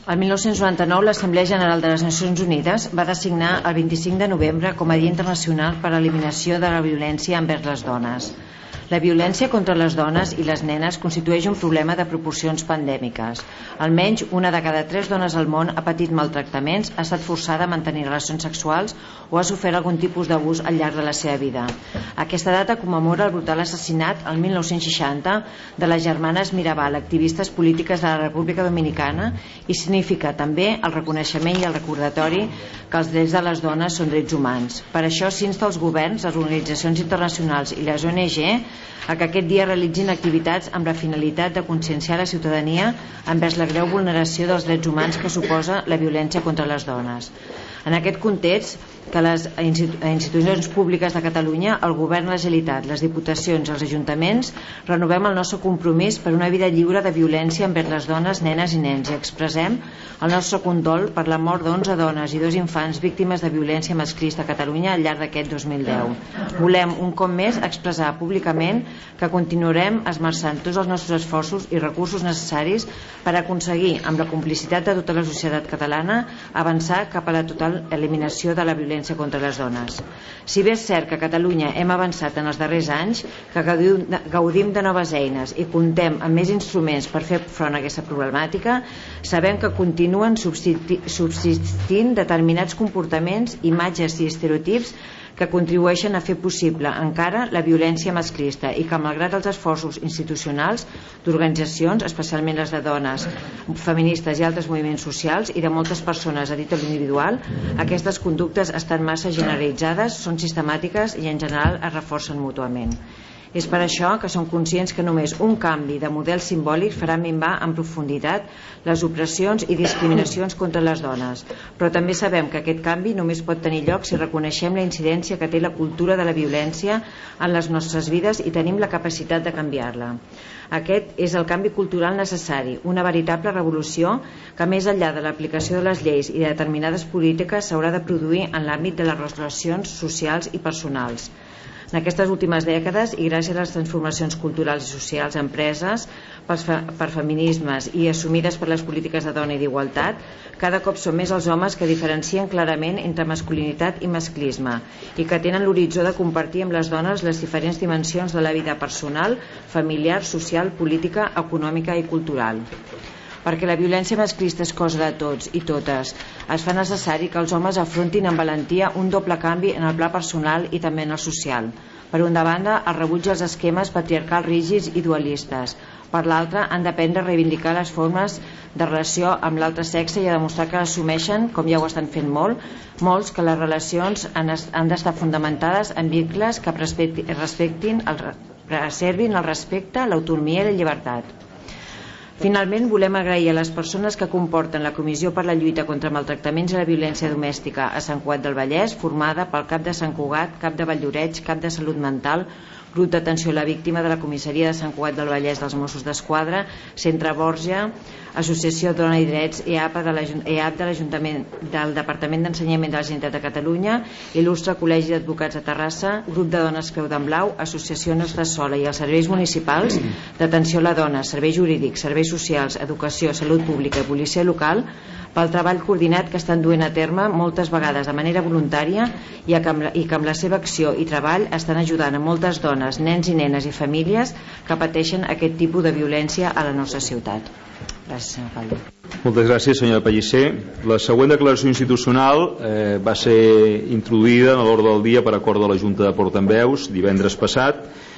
El 1999 l'Assemblea General de les Nacions Unides va designar el 25 de novembre com a Dia Internacional per a l'Eliminació de la Violència envers les dones. La violència contra les dones i les nenes constitueix un problema de proporcions pandèmiques. Almenys una de cada 3 dones al món ha patit maltractaments, ha estat forçada a mantenir relacions sexuals o ha sofert algun tipus d'abús al llarg de la seva vida. Aquesta data commemora el brutal assassinat, el 1960, de les germanes Mirabal, activistes polítiques de la República Dominicana, i significa també el reconeixement i el recordatori que els drets de les dones són drets humans. Per això s'insta als governs, les organitzacions internacionals i les ONG a que aquest dia realitzin activitats amb la finalitat de conscienciar la ciutadania envers la greu vulneració dels drets humans que suposa la violència contra les dones. En aquest context, que les institucions públiques de Catalunya, el Govern de la Generalitat, les Diputacions i els Ajuntaments renovem el nostre compromís per una vida lliure de violència envers les dones, nenes i nens i expressem el nostre condol per la mort d'11 dones i 2 infants víctimes de violència masclista a Catalunya al llarg d'aquest 2010. Volem un cop més expressar públicament que continuarem esmerçant tots els nostres esforços i recursos necessaris per aconseguir, amb la complicitat de tota la societat catalana, avançar cap a la total eliminació de la violència contra les dones. Si bé és cert que a Catalunya hem avançat en els darrers anys, que gaudim de noves eines i comptem amb més instruments per fer front a aquesta problemàtica, sabem que continuen subsistint determinats comportaments, imatges i estereotips que contribueixen a fer possible encara la violència masclista i que, malgrat els esforços institucionals d'organitzacions, especialment les de dones, feministes i altres moviments socials i de moltes persones a títol individual, aquestes conductes estan massa generalitzades, són sistemàtiques i en general es reforcen mútuament. És per això que som conscients que només un canvi de model simbòlic farà minvar en profunditat les opressions i discriminacions contra les dones, però també sabem que aquest canvi només pot tenir lloc si reconeixem la incidència que té la cultura de la violència en les nostres vides i tenim la capacitat de canviar-la. Aquest és el canvi cultural necessari, una veritable revolució que, més enllà de l'aplicació de les lleis i de determinades polítiques, s'haurà de produir en l'àmbit de les relacions socials i personals. En aquestes últimes dècades, i gràcies a les transformacions culturals i socials empreses per feminismes i assumides per les polítiques de dona i d'igualtat, cada cop són més els homes que diferencien clarament entre masculinitat i masclisme i que tenen l'horitzó de compartir amb les dones les diferents dimensions de la vida personal, familiar, social, política, econòmica i cultural. Perquè la violència masclista és cosa de tots i totes, es fa necessari que els homes afrontin amb valentia un doble canvi en el pla personal i també en el social. Per una banda, el rebuig als esquemes patriarcals rígids i dualistes. Per l'altra, han d'aprendre a reivindicar les formes de relació amb l'altre sexe i a demostrar que assumeixen, com ja ho estan fent molts, que les relacions han d'estar fundamentades en vincles que preservin el respecte, l'autonomia i la llibertat. Finalment, volem agrair a les persones que comporten la Comissió per la Lluita contra Maltractaments i la Violència Domèstica a Sant Cugat del Vallès, formada pel cap de Sant Cugat, cap de Valldoreix, cap de Salut Mental, grup d'atenció a la víctima de la comissaria de Sant Cugat del Vallès dels Mossos d'Esquadra, Centre Borja, Associació Dona i Drets, EAP de l'Ajuntament del Departament d'Ensenyament de la Generalitat de Catalunya, Il·lustre Col·legi d'Advocats de Terrassa, Grup de Dones Creu d'en Blau, Associació Nostra Sola i els serveis municipals d'atenció a la dona, serveis jurídics, serveis socials, educació, salut pública i policia local, pel treball coordinat que estan duent a terme moltes vegades de manera voluntària i que amb la seva acció i treball estan ajudant a moltes dones, nens i nenes i famílies que pateixen aquest tipus de violència a la nostra ciutat. Gràcies, senyor alcalde. Moltes gràcies, senyora Pellicer. La següent declaració institucional va ser introduïda en l'ordre del dia per acord de la Junta de Portaveus divendres passat